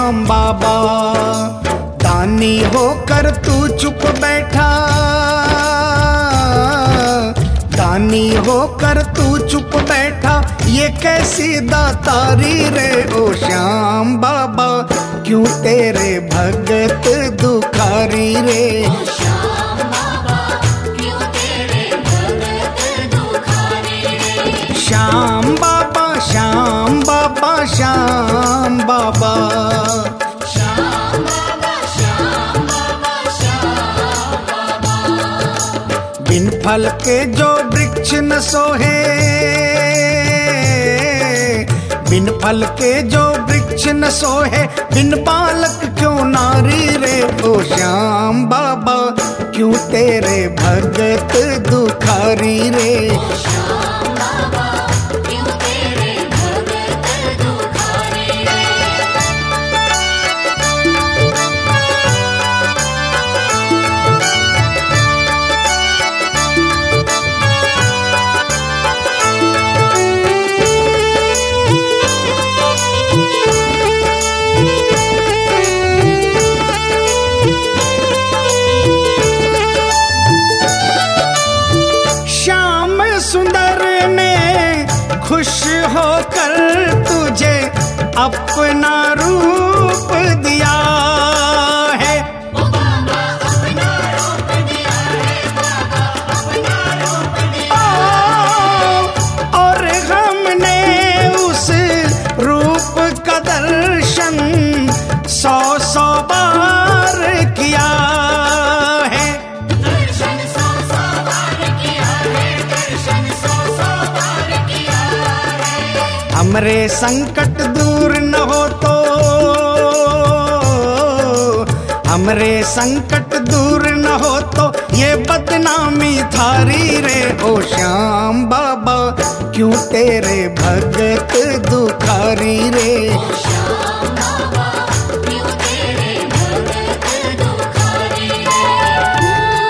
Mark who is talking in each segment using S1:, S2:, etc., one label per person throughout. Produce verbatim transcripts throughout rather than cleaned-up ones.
S1: श्याम बाबा। दानी होकर तू चुप बैठा, दानी होकर तू चुप बैठा, ये कैसी दातारी रे ओ श्याम बाबा। क्यों तेरे भगत दुखारी रे,
S2: श्याम बाबा क्यों तेरे भगत दुखारी रे।
S1: श्याम बाबा श्याम बाबा श्याम बाबा।
S2: श्याम बाबा श्याम बाबा श्याम बाबा।
S1: बिन फल के जो वृक्ष न सोहे, बिन फल के जो वृक्ष न सोहे, बिन बालक क्यों नारी रे ओ श्याम बाबा। क्यों तेरे भगत दुखारी रे,
S2: श्याम बाबा क्यों तेरे भगत दुखारी रे।
S1: खुश होकर तुझे अपना रूप दिया है,
S2: बाबा अपना रूप दिया है, बाबा अपना रूप दिया है।
S1: और हमने उस रूप का दर्शन सौ सौ बार किया है।
S2: दर्शन सौ सौ बार किया है, दर्शन सौ सौ बार किया है।
S1: हमरे संकट दूर न हो तो, हमरे संकट दूर न हो तो, ये बदनामी थारी रे ओ श्याम बाबा। क्यों तेरे भगत दुखारी रे,
S2: श्याम बाबा क्यों तेरे भगत दुखारी रे।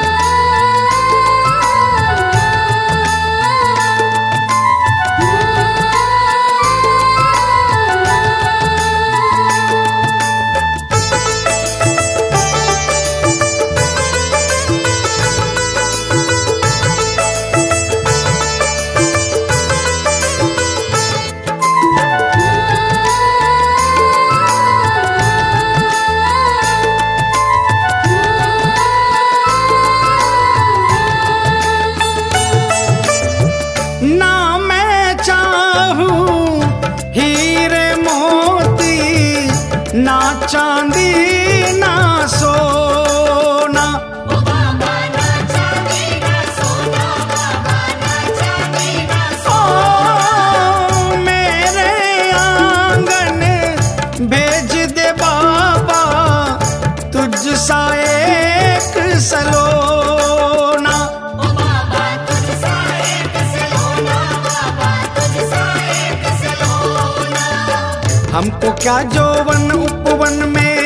S1: ना मैं चाहूं हीरे मोती, ना चांदी ना सोना,
S2: बाबा ना चांदी ना सोना, बाबा ना चांदी ना सोना।
S1: ओ मेरे आंगन भेज दे बाबा, तुझ सा एक सलोना।
S2: बाबा तुझ सा एक सलोना, बाबा तुझ सा एक सलोना।
S1: हमको क्या जौवन उपवन में,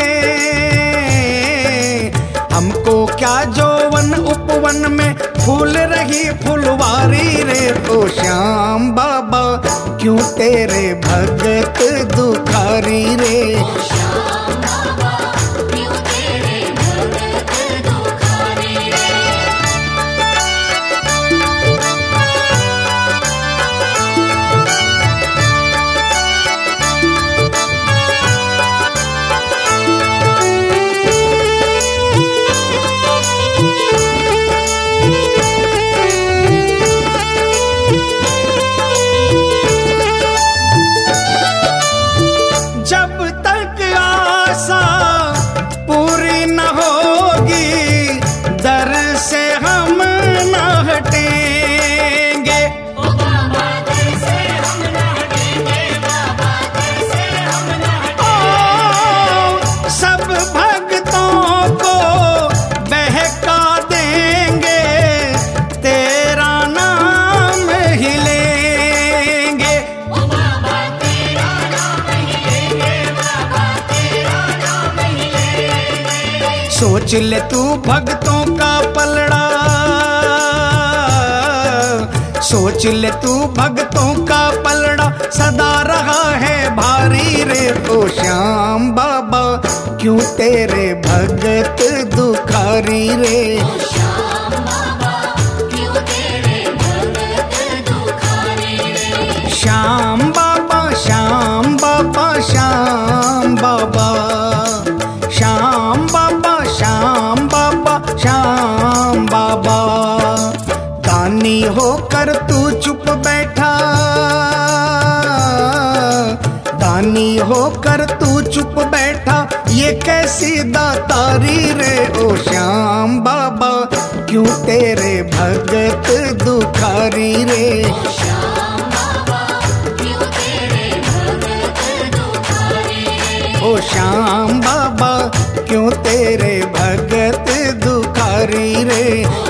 S1: हमको क्या जौवन उपवन में, फूल रही फुलवारी रे ओ श्याम बाबा। क्यों तेरे भगत दुखारी रे,
S2: श्याम बाबा क्यों तेरे भगत दुखारी रे।
S1: जब तक आशा पूरी न होगी, दर से हम न हटेंगे।
S2: बाबा दर से हम न हटेंगे, बाबा दर से हम न हटेंगे।
S1: ओ सब भक्तों को बहका देंगे, तेरा नाम ही लेंगे।
S2: बाबा तेरा नाम ही लेंगे, बाबा तेरा नाम ही लेंगे।
S1: सोच ले तू भक्तों का पलड़ा, सोच ले तू भक्तों का पलड़ा सदा रहा है भारी रे। ओ श्याम बाबा क्यों तेरे भगत दुखारी रे।
S2: श्याम बाबा क्यों तेरे भगत दुखारी रे।
S1: श्याम बाबा श्याम बाबा श्याम बाबा श्याम बाबा श्याम बाबा श्याम बाबा। दानी होकर तू चुप बैठा, दानी होकर तू चुप बैठा, ये कैसी दातारी रे। ओ श्याम बाबा क्यों तेरे भगत दुखारी रे।
S2: श्याम बाबा क्यों तेरे भगत दुखारी रे।
S1: ओ श्याम बाबा क्यों तेरे भगत दुखारी रे।